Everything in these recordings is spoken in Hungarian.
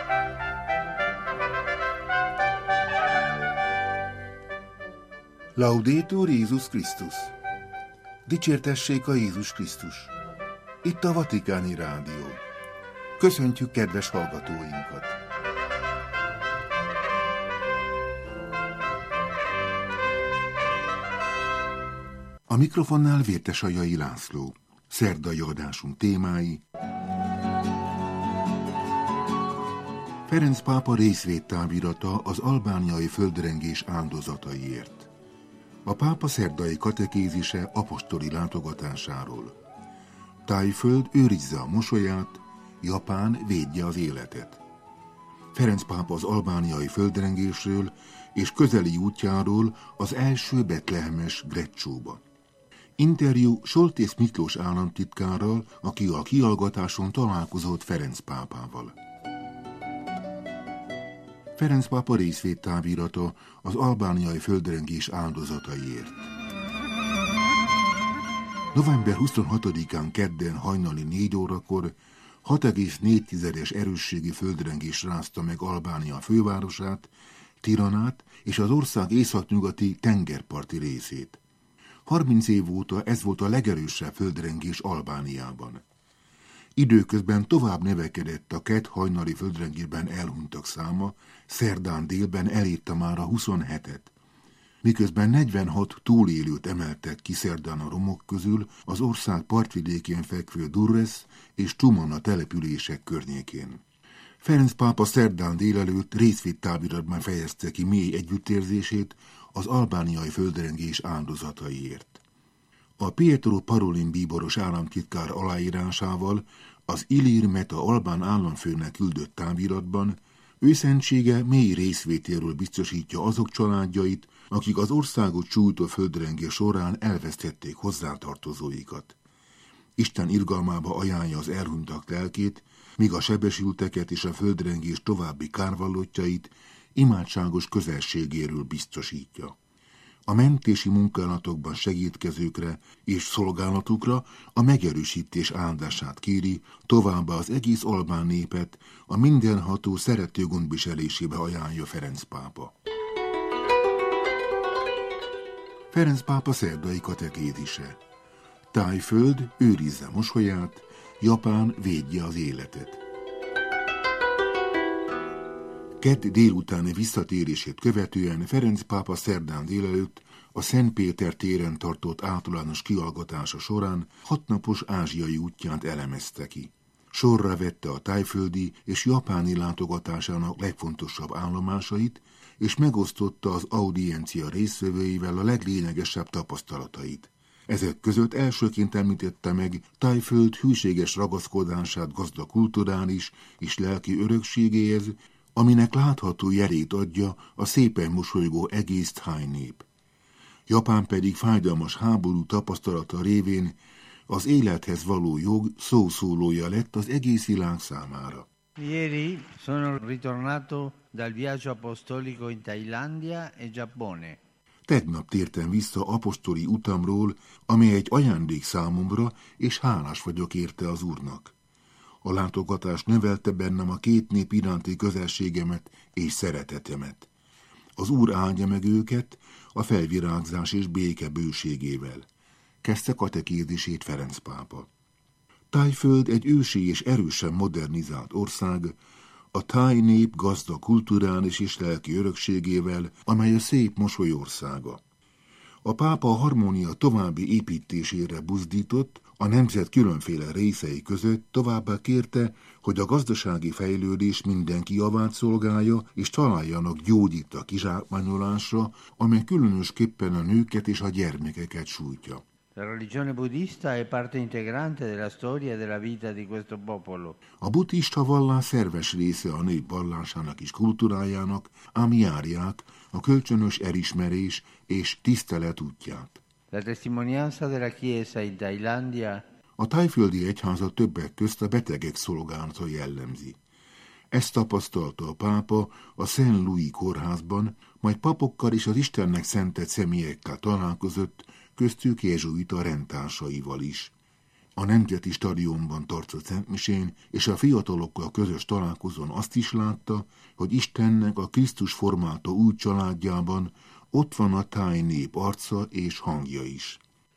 Laudetur Jézus Krisztus! Dicsértessék a Jézus Krisztus! Itt a Vatikáni Rádió. Köszöntjük kedves hallgatóinkat! A mikrofonnál Vértesajai László. Szerdai adásunk témái: Ferenc pápa részvédtávirata az albániai földrengés áldozataiért. A pápa szerdai katekézise apostoli látogatásáról. Thaiföld őrizze a mosolyát, Japán védje az életet. Ferenc pápa az albániai földrengésről és közeli útjáról az első betlehemes Greccsóba. Interjú Soltész Miklós államtitkárral, aki a kihallgatáson találkozott Ferenc pápával. Ferenc pápa részvédtávirata az albániai földrengés áldozataiért. November 26-án kedden hajnali 4 órakor 6,4-es erősségű földrengés rázta meg Albánia fővárosát, Tiranát és az ország északnyugati tengerparti részét. 30 év óta ez volt a legerősebb földrengés Albániában. Időközben tovább növekedett a kedd hajnali földrengésben elhunytak száma, szerdán délben elérte már a 27-et. Miközben 46 túlélőt emeltek ki szerdán a romok közül az ország partvidékén fekvő Durrës és Tumana települések környékén. Ferenc pápa szerdán délelőtt részvédtáviratban fejezte ki mély együttérzését az albániai földrengés áldozataiért. A Pietro Parolin bíboros államtitkár aláírásával az Ilir Meta albán államfőnek küldött táviratban őszentsége mély részvétéről biztosítja azok családjait, akik az országot sújtó földrengés során elvesztették hozzátartozóikat. Isten irgalmába ajánlja az elhunytak lelkét, míg a sebesülteket és a földrengés további kárvallottjait imádságos közelségéről biztosítja. A mentési munkálatokban segítkezőkre és szolgálatukra a megerősítés áldását kéri, továbbá az egész albán népet a mindenható szerető gondviselésébe ajánlja Ferenc pápa. Ferenc pápa szerdai katekézise. Thaiföld őrizze mosolyát, Japán védje az életet. Kedd délutáni visszatérését követően Ferenc pápa szerdán délelőtt a Szent Péter téren tartott általános kihallgatása során 6 napos ázsiai útját elemezte ki. Sorra vette a thaiföldi és japáni látogatásának legfontosabb állomásait, és megosztotta az audiencia résztvevőivel a leglényegesebb tapasztalatait. Ezek között elsőként említette meg Thaiföld hűséges ragaszkodását gazdag kulturális és lelki örökségéhez, aminek látható jelét adja a szépen mosolygó egész thai nép. Japán pedig fájdalmas háború tapasztalata révén az élethez való jog szószólója lett az egész világ számára. Ieri sono ritornato dal viaggio apostolico in Thailandia e Giappone. Tegnap tértem vissza apostoli utamról, amely egy ajándék számomra, és hálás vagyok érte az Úrnak. A látogatás növelte bennem a két nép iránti közelségemet és szeretetemet. Az Úr áldja meg őket a felvirágzás és béke bőségével. Kezdte katekézisét Ferenc pápa. Thaiföld egy ősi és erősen modernizált ország, a thai nép gazdag kulturális és lelki örökségével, amely a szép mosoly országa. A pápa a harmónia további építésére buzdított, a nemzet különféle részei között, továbbá kérte, hogy a gazdasági fejlődés mindenki javát szolgálja, és találjanak gyógyit a kizsákmányolásra, amely különösképpen a nőket és a gyermekeket sújtja. La religione buddhista è parte integrante della storia e della vita di questo popolo. A buddhista vallás szerves része a nép vallásának és kultúrájának, ám járják a kölcsönös elismerés és tisztelet útját. La testimonianza della Chiesa in Thailandia. A thaiföldi egyházat többek közt a betegek szolgálata jellemzi. Ezt tapasztalta a pápa a Saint Louis kórházban, majd papokkal és az Istennek szentelt személyekkel találkozott, köztük jezsuita rendtársaival is. A Nemzeti Stadionban tartott szentmisén és a fiatalokkal közös találkozón azt is látta, hogy Istennek a Krisztus formálta új családjában ott van a thai nép arca és hangja is.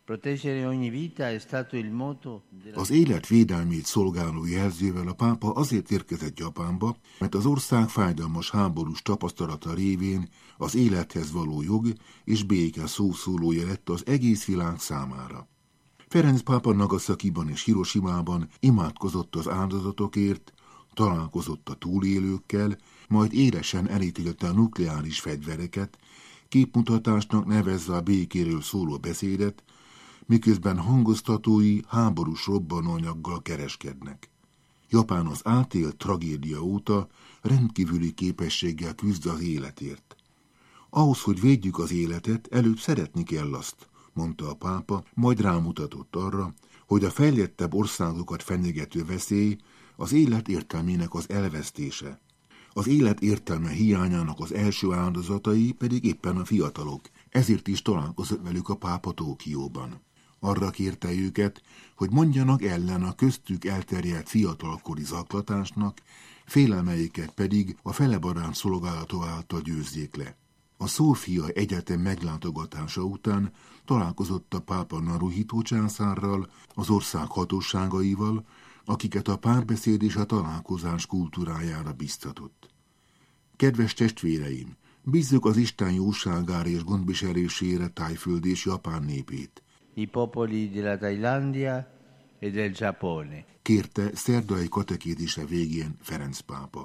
Az élet védelmét szolgáló jelzővel a pápa azért érkezett Japánba, mert az ország fájdalmas háborús tapasztalata révén az élethez való jog és béke szószólója lett az egész világ számára. Ferenc pápa Nagasakiban és Hiroshimában imádkozott az áldozatokért, találkozott a túlélőkkel, majd élesen elítélte a nukleáris fegyvereket, képmutatásnak nevezve a békéről szóló beszédet, miközben hangoztatói háborús robbanóanyaggal kereskednek. Japán az átélt tragédia óta rendkívüli képességgel küzd az életért. Ahhoz, hogy védjük az életet, előbb szeretni kell azt, mondta a pápa, majd rámutatott arra, hogy a fejlettebb országokat fenyegető veszély az élet értelmének az elvesztése. Az élet értelme hiányának az első áldozatai pedig éppen a fiatalok, ezért is találkozott velük a pápa Tokióban. Arra kérte őket, hogy mondjanak ellen a köztük elterjedt fiatalkori zaklatásnak, félelmeiket pedig a felebarát szolgálata által győzzék le. A Szófia Egyetem meglátogatása után találkozott a pápa Naruhito császárral, az ország hatóságaival, akiket a párbeszéd és a találkozás kultúrájára biztatott. Kedves testvéreim, bízzuk az Isten jóságára és gondviselésére Tájföld és Japán népét. I popoli della Thailandia e del Giappone. Kérte szerdai katekézise végén Ferenc pápa.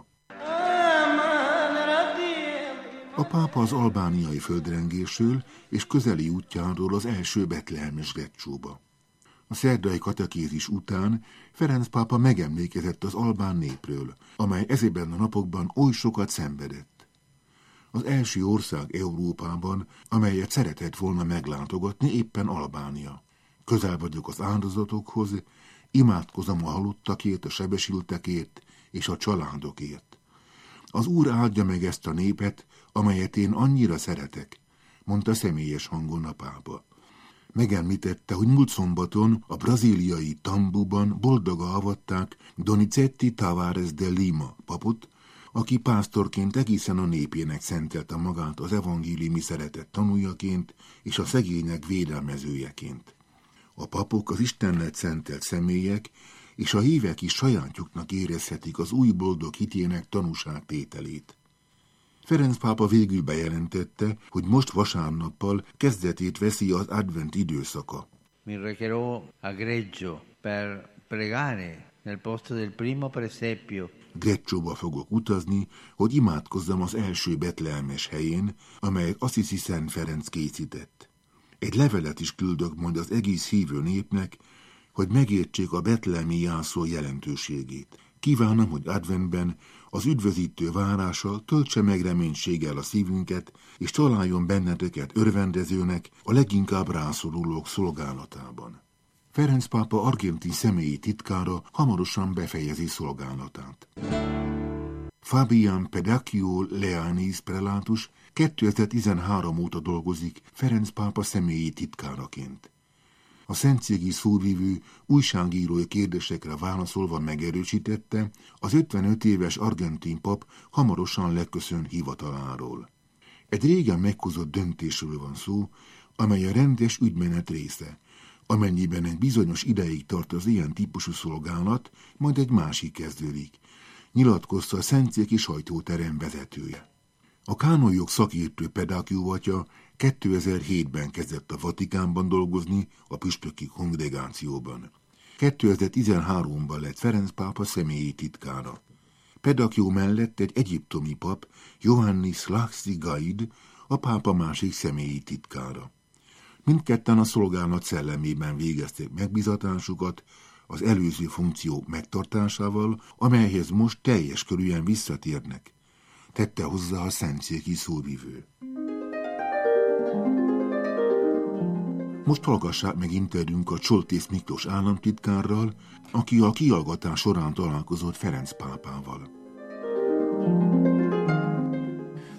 A pápa az albániai földrengésről és közeli útjáról az első betlehemes Grecsóba. A szerdai katekézis után Ferenc pápa megemlékezett az albán népről, amely ezekben a napokban oly sokat szenvedett. Az első ország Európában, amelyet szeretett volna meglátogatni, éppen Albánia. Közel vagyok az áldozatokhoz, imádkozom a halottakért, a sebesültekért és a családokért. Az Úr áldja meg ezt a népet, amelyet én annyira szeretek, mondta személyes hangon a pápa. Megemlítette, hogy múlt szombaton a brazíliai Tambuban boldogan avatták Donizetti Tavares de Lima papot, aki pásztorként egészen a népének szentelte magát az evangéliumi szeretet tanújaként és a szegények védelmezőjeként. A papok az Istennek szentelt személyek, és a hívek is sajátjuknak érezhetik az új boldog hitének tanúságtételét. Ferenc pápa végül bejelentette, hogy most vasárnappal kezdetét veszi az advent időszaka. Mi recherò a Greggio per pregare nel posto del primo presepio. Greccióba fogok utazni, hogy imádkozzam az első betlehemes helyén, amelyet Assisi Szent Ferenc készített. Egy levelet is küldök majd az egész hívő népnek, hogy megértsék a betlehemi jászol jelentőségét. Kívánom, hogy adventben az üdvözítő várása töltse meg reménységgel a szívünket, és találjon benneteket örvendezőnek a leginkább rászorulók szolgálatában. Ferenc pápa argentin személyi titkára hamarosan befejezi szolgálatát. Fabian Pedacchio Leanis prelátus 2013 óta dolgozik Ferenc pápa személyi titkáraként. A szentségi szóvivő újságírói kérdésekre válaszolva megerősítette, az 55 éves argentin pap hamarosan leköszön hivataláról. Egy régen meghozott döntésről van szó, amely a rendes ügymenet része, amennyiben egy bizonyos ideig tart az ilyen típusú szolgálat, majd egy másik kezdődik, nyilatkozta a szentszéki sajtóterem vezetője. A kánonjog szakértő Pedacchio atya 2007-ben kezdett a Vatikánban dolgozni, a püspöki kongregációban. 2013-ban lett Ferenc pápa személyi titkára. Pedacchio mellett egy egyiptomi pap, Ioannis Laxi-Gaid, a pápa másik személyi titkára. Mindketten a szolgálat szellemében végezték megbízatásukat az előző funkciók megtartásával, amelyhez most teljes körűen visszatérnek, tette hozzá a szentszéki szóvivő. Most hallgassák meg interjúnk a Csoltész Miklós államtitkárral, aki a kihallgatás során találkozott Ferenc pápával.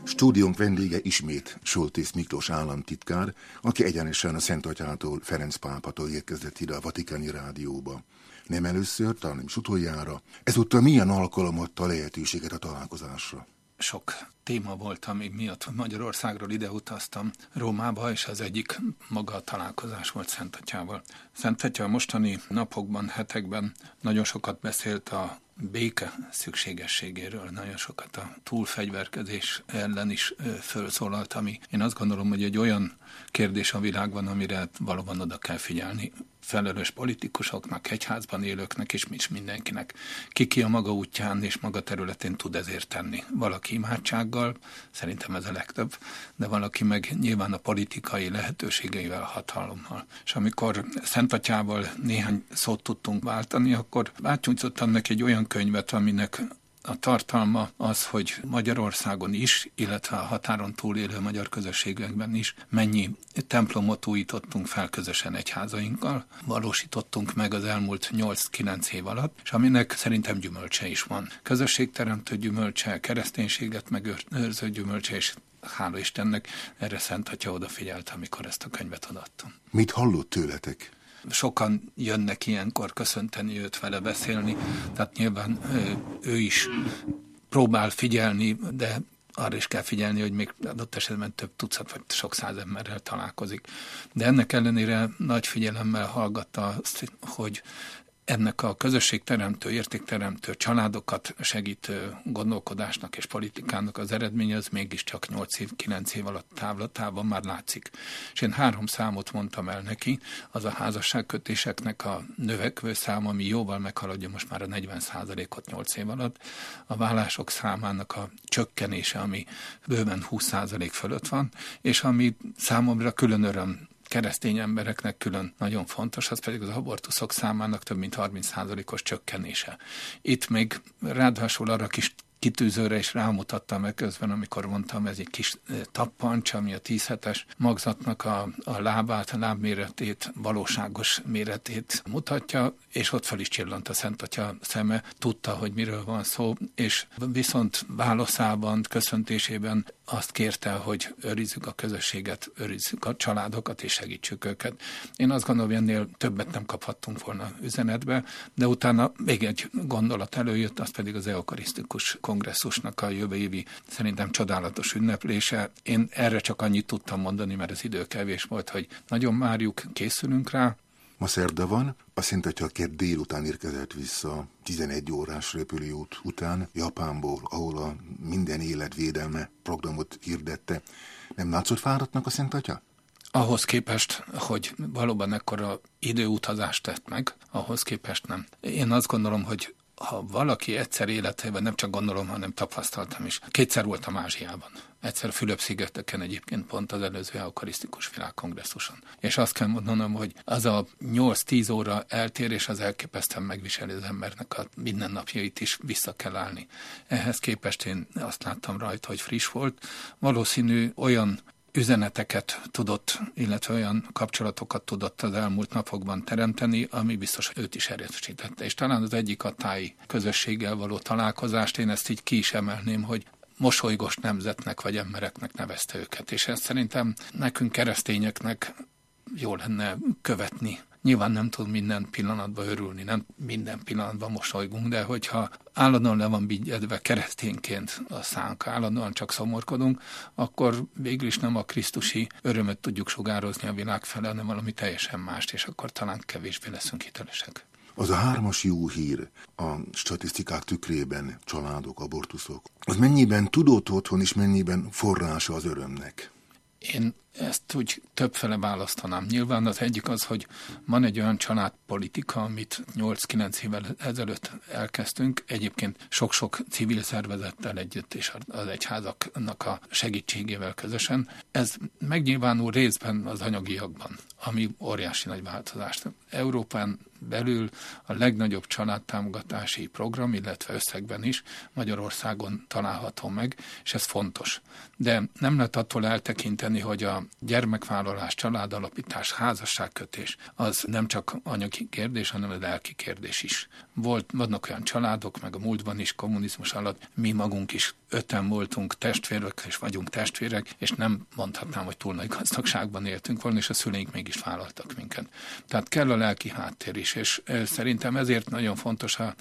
Stúdiónk vendége ismét Soltész Miklós államtitkár, aki egyenesen a Szent Atyától, Ferenc pápától érkezett ide a Vatikáni Rádióba. Nem először, talán nem is utoljára. Ezúttal milyen alkalom adta lehetőséget a találkozásra? Sok téma volt, ami miatt Magyarországról ide utaztam Rómába, és az egyik maga a találkozás volt Szent Atyával. Szent Atya a mostani napokban, hetekben nagyon sokat beszélt a béke szükségességéről, nagyon sokat a túlfegyverkezés ellen is felszólalt, ami én azt gondolom, hogy egy olyan kérdés a világban, amire valóban oda kell figyelni. Felelős politikusoknak, egyházban élőknek és mindenkinek. Ki a maga útján és maga területén tud ezért tenni. Valaki imádsággal, szerintem ez a legtöbb, de valaki meg nyilván a politikai lehetőségeivel, hatalommal. És amikor Szent Atyával néhány szót tudtunk váltani, akkor átnyújtottam neki egy olyan könyvet, aminek a tartalma az, hogy Magyarországon is, illetve a határon túlélő magyar közösségekben is mennyi templomot újítottunk fel közösen egyházainkkal, valósítottunk meg az elmúlt 8-9 év alatt, és aminek szerintem gyümölcse is van. Közösségteremtő gyümölcse, kereszténységet megőrző gyümölcse, és hála Istennek erre Szent Atya odafigyelt, amikor ezt a könyvet odaadtam. Mit hallott tőletek? Sokan jönnek ilyenkor köszönteni őt, vele beszélni, tehát nyilván ő is próbál figyelni, de arra is kell figyelni, hogy még adott esetben több tucat vagy sok száz emberrel találkozik. De ennek ellenére nagy figyelemmel hallgatta azt, hogy ennek a közösségteremtő, értékteremtő, családokat segítő gondolkodásnak és politikának az eredménye az mégiscsak 8-9 év alatt távlatában már látszik. És én 3 számot mondtam el neki, az a házasságkötéseknek a növekvő szám, ami jóval meghaladja most már a 40%-ot 8 év alatt, a vállások számának a csökkenése, ami bőven 20% fölött van, és ami számomra külön öröm, keresztény embereknek külön nagyon fontos, az pedig az abortuszok számának több mint 30%-os csökkenése. Itt még ráadásul arra kis kitűzőre is rámutattam meg közben, amikor mondtam, ez egy kis tappancs, ami a 10 hetes magzatnak a lábát, a lábméretét, valóságos méretét mutatja, és ott fel is csillant a Szent Atya szeme, tudta, hogy miről van szó, és viszont válaszában, köszöntésében azt kérte, hogy őrizzük a közösséget, őrizzük a családokat, és segítsük őket. Én azt gondolom, hogy ennél többet nem kaphattunk volna üzenetbe, de utána még egy gondolat előjött, az pedig az eukarisztikus kongresszusnak a jövő évi szerintem csodálatos ünneplése. Én erre csak annyit tudtam mondani, mert az idő kevés volt, hogy nagyon várjuk, készülünk rá. Ma szerda van, azt jelenti, hogy a kedd délután érkezett vissza 11 órás repülőút után Japánból, ahol a minden életvédelme programot hirdette. Nem látszott fáradtnak a Szent Atya? Ahhoz képest, hogy valóban ekkora időutazást tett meg, ahhoz képest nem. Én azt gondolom, hogy ha valaki egyszer életében, nem csak gondolom, hanem tapasztaltam is. 2-szer voltam Ázsiában. Egyszer Fülöp-szigeteken egyébként pont az előző eukarisztikus világkongresszuson. És azt kell mondanom, hogy az a 8-10 óra eltérés az elképesztően megviseli az embernek a mindennapjait is, vissza kell állni. Ehhez képest én azt láttam rajta, hogy friss volt. Valószínű olyan üzeneteket tudott, illetve olyan kapcsolatokat tudott az elmúlt napokban teremteni, ami biztos őt is erősítette. És talán az egyik a táj közösséggel való találkozást, én ezt így ki is emelném, hogy mosolygos nemzetnek vagy embereknek nevezte őket. És ezt szerintem nekünk keresztényeknek jó lenne követni. Nyilván nem tud minden pillanatban örülni, nem minden pillanatban mosolygunk, de hogyha állandóan le van bigyedve keresztényként a szánk, állandóan csak szomorkodunk, akkor végül is nem a krisztusi örömöt tudjuk sugározni a világ felé, hanem valami teljesen mást, és akkor talán kevésbé leszünk hitelesek. Az a 3-as jó hír a statisztikák tükrében, családok, abortuszok, az mennyiben tudott otthon és mennyiben forrása az örömnek? Én ezt úgy többfele választanám. Nyilván az egyik az, hogy van egy olyan családpolitika, amit 8-9 évvel ezelőtt elkezdtünk, egyébként sok-sok civil szervezettel együtt és az egyházaknak a segítségével közösen. Ez megnyilvánul részben az anyagiakban, ami óriási nagy változást. Európán belül a legnagyobb családtámogatási program, illetve összegben is Magyarországon található meg, és ez fontos. De nem lehet attól eltekinteni, hogy a gyermekvállalás, családalapítás, házasságkötés az nem csak anyagi kérdés, hanem a lelki kérdés is. Vannak olyan családok, meg a múltban is, kommunizmus alatt mi magunk is 5-en voltunk testvérek, és vagyunk testvérek, és nem mondhatnám, hogy túl nagy gazdagságban éltünk volna, és a szüleink mégis vállaltak minket. Tehát kell a lelki háttér is, és szerintem ezért nagyon fontos az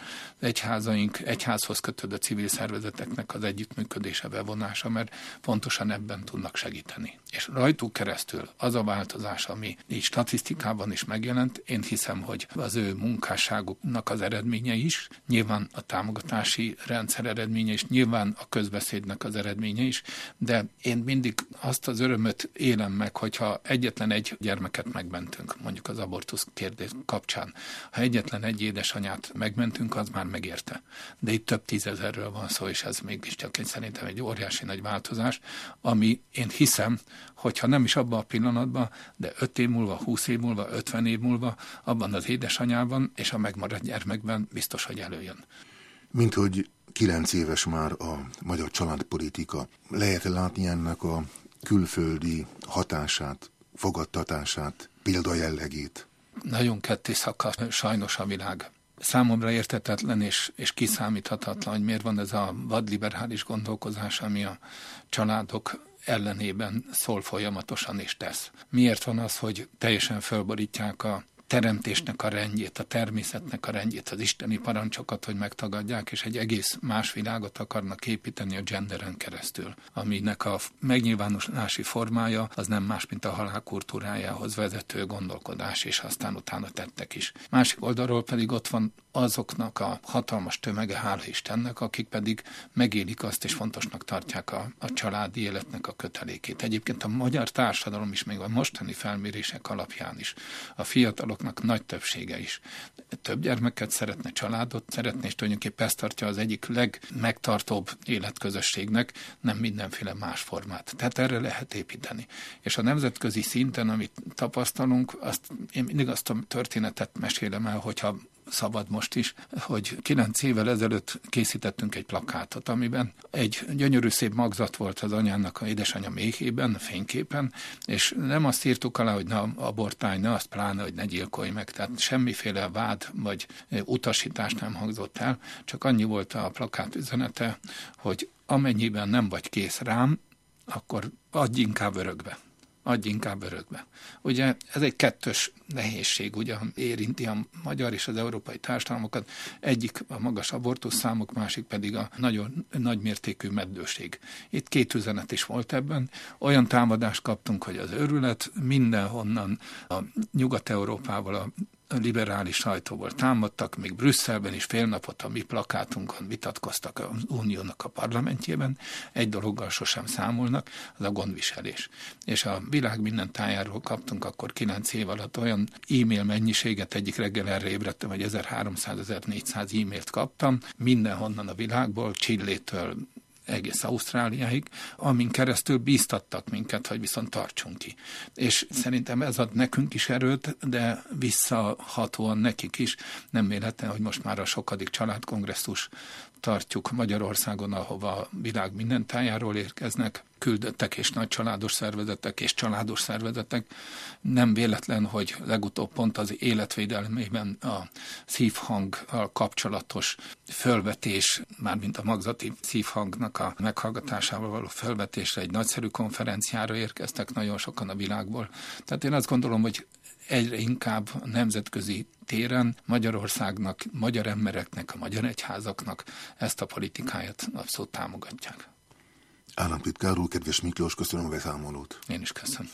egyházhoz kötődő civil szervezeteknek az együttműködése, bevonása, mert pontosan ebben tudnak segíteni. És rajtuk keresztül az a változás, ami így statisztikában is megjelent, én hiszem, hogy az ő munkásságuknak az eredménye is, nyilván a támogatási rendszer eredménye is, nyilván a közbeszédnek az eredménye is, de én mindig azt az örömöt élem meg, hogyha egyetlen egy gyermeket megmentünk, mondjuk az abortusz kérdés kapcsán. Ha egyetlen egy édesanyát megmentünk, az már megérte. De itt több 10 000-ről van szó, és ez mégiscsak szerintem egy óriási nagy változás, ami én hiszem, hogyha nem is abban a pillanatban, de 5 év múlva, 20 év múlva, 50 év múlva, abban az édesanyában és a megmaradt gyermekben biztos, hogy előjön. Mint hogy 9 éves már a magyar családpolitika, lehet látni ennek a külföldi hatását, fogadtatását, példajellegét? Nagyon ketté szakadt sajnos a világ. Számomra érthetetlen és kiszámíthatatlan, hogy miért van ez a vadliberális gondolkozás, ami a családok ellenében szól folyamatosan és tesz. Miért van az, hogy teljesen fölborítják a teremtésnek a rendjét, a természetnek a rendjét, az isteni parancsokat, hogy megtagadják, és egy egész más világot akarnak építeni a genderen keresztül, aminek a megnyilvánulási formája az nem más, mint a halál kultúrájához vezető gondolkodás, és aztán utána tettek is. Másik oldalról pedig ott van azoknak a hatalmas tömege, hála Istennek, akik pedig megélik azt, és fontosnak tartják a családi életnek a kötelékét. Egyébként a magyar társadalom is, még a mostani felmérések alapján is, a fiataloknak nagy többsége is több gyermeket szeretne, családot szeretne, és tulajdonképpen ezt tartja az egyik legmegtartóbb életközösségnek, nem mindenféle más formát. Tehát erre lehet építeni. És a nemzetközi szinten, amit tapasztalunk, én mindig azt a történetet mesélem el, hogyha szabad most is, hogy 9 évvel ezelőtt készítettünk egy plakátot, amiben egy gyönyörű szép magzat volt az anyának, a édesanyja méhében, a fényképen, és nem azt írtuk alá, hogy ne abortálj, ne azt pláne, hogy ne gyilkolj meg, tehát semmiféle vád vagy utasítás nem hangzott el, csak annyi volt a plakát üzenete, hogy amennyiben nem vagy kész rám, akkor adj inkább örökbe. Adj inkább örökbe. Ugye ez egy kettős nehézség, ugye érinti a magyar és az európai társadalmakat, egyik a magas abortuszszámok, másik pedig a nagyon nagymértékű meddőség. Itt 2 üzenet is volt ebben. Olyan támadást kaptunk, hogy az őrület mindenhonnan a Nyugat-Európával, a liberális sajtóból támadtak, még Brüsszelben is fél napot a mi plakátunkon vitatkoztak az Uniónak a parlamentjében. Egy dologgal sosem számolnak, az a gondviselés. És a világ minden tájáról kaptunk akkor 9 év alatt olyan e-mail mennyiséget, egyik reggel erre ébredtem, hogy 1300-1400 e-mailt kaptam, mindenhonnan a világból, Chillétől egész Ausztráliáig, amin keresztül bíztattak minket, hogy viszont tartsunk ki. És szerintem ez ad nekünk is erőt, de visszahatóan nekik is. Nem véletlen, hogy most már a sokadik családkongresszus tartjuk Magyarországon, ahova a világ minden tájáról érkeznek küldöttek és nagy családos szervezetek és családos szervezetek. Nem véletlen, hogy legutóbb pont az életvédelmében a szívhanggal kapcsolatos fölvetés, mármint a magzati szívhangnak a meghallgatásával való fölvetésre egy nagyszerű konferenciára érkeztek nagyon sokan a világból. Tehát én azt gondolom, hogy egyre inkább a nemzetközi téren Magyarországnak, magyar embereknek, a magyar egyházaknak ezt a politikáját abszolút támogatják. Államtitkár úr, kedves Miklós, köszönöm a beszámolót. Én is köszönöm.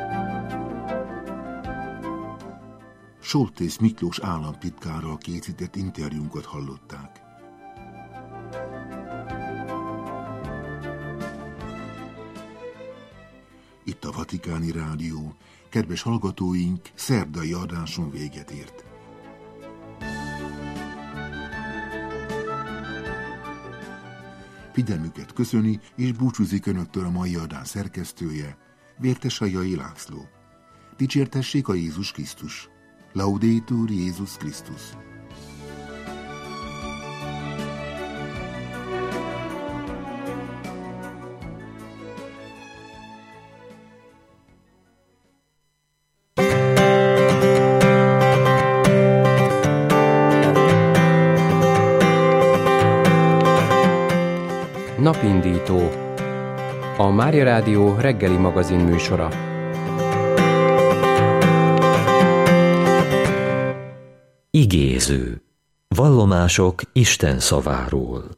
Soltész Miklós államtitkárral készített interjúnkat hallották. Itt a Vatikáni Rádió. Kedves hallgatóink, szerdai adáson véget ért. Figyelmüket köszöni és búcsúzik önöktől a mai adás szerkesztője, Vértes Aljai László. Dicsértessék a Jézus Krisztus! Laudetur Jézus Krisztus. Napindító, a Mária Rádió reggeli magazin műsora. Igéző. Vallomások Isten szaváról.